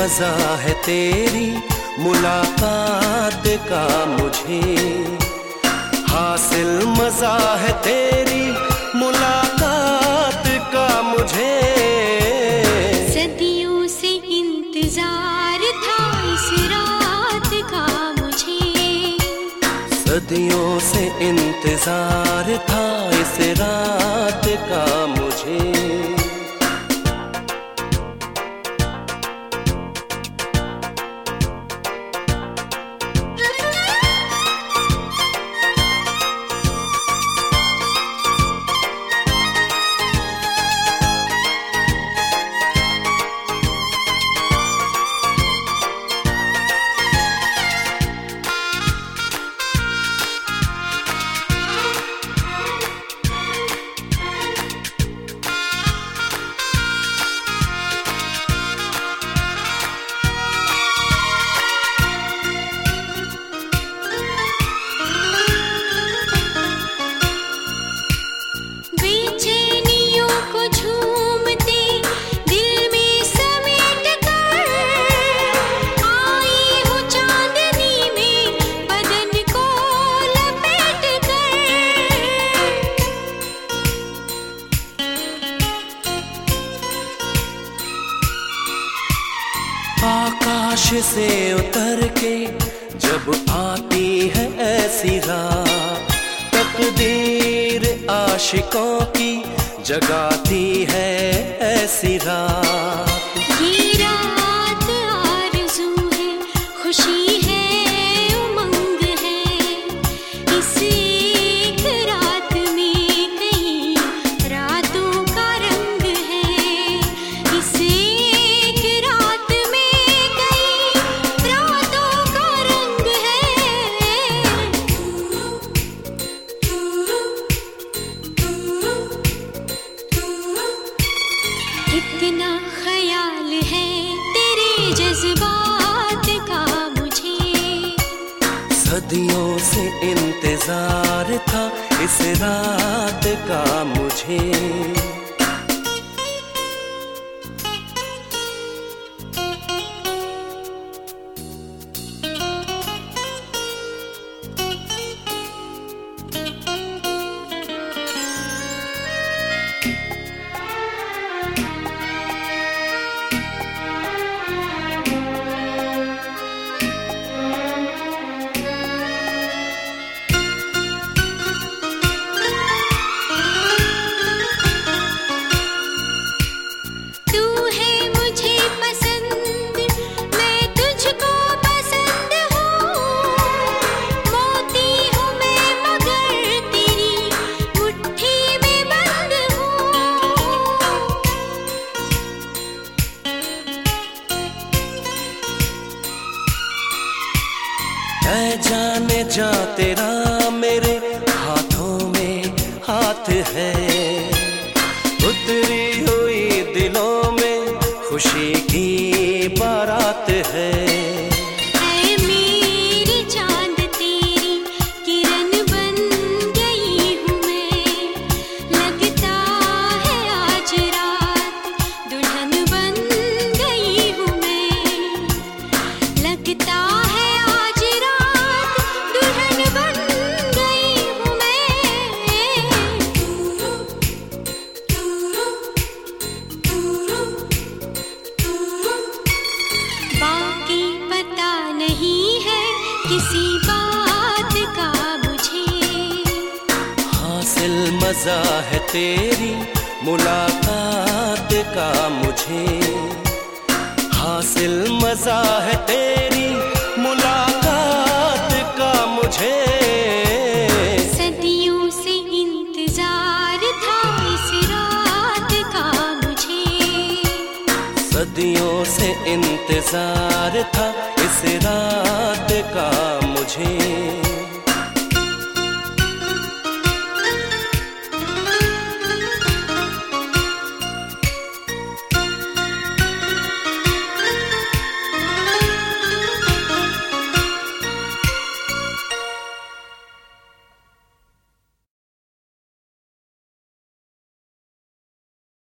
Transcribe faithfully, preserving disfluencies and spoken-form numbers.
मजा है तेरी मुलाकात का मुझे, हासिल मजा है तेरी मुलाकात का मुझे। सदियों से इंतजार था इस रात का मुझे, सदियों से इंतजार था इस रात का मुझे। आकाश से उतर के जब आती है ऐसी रात, तकदीर आशिकों की जगाती है ऐसी रात। ये रात आरज़ू है, खुशी है, उमंग है, इस एक रात में कई रातों का रंग है, इस एक रात में कई रातों का रंग है। कितना ख्याल है तेरे जज्बात का मुझे, सदियों से इंतजार था इस रात का मुझे। ऐ जाने जा तेरा मेरे हाथों में हाथ है, उतरी हुई दिलों में खुशी की बारात है। ऐ मेरी चांद तेरी किरण बन गई हूँ मैं, लगता है आज रात दुल्हन बन गई हूँ मैं, लगता है किसी बात का मुझे, हासिल मजा है तेरी मुलाकात का मुझे, हासिल मजा है तेरी मुलाकात का मुझे। सदियों से इंतजार था इस रात का मुझे, सदियों से इंतजार था इस रात का मुझे।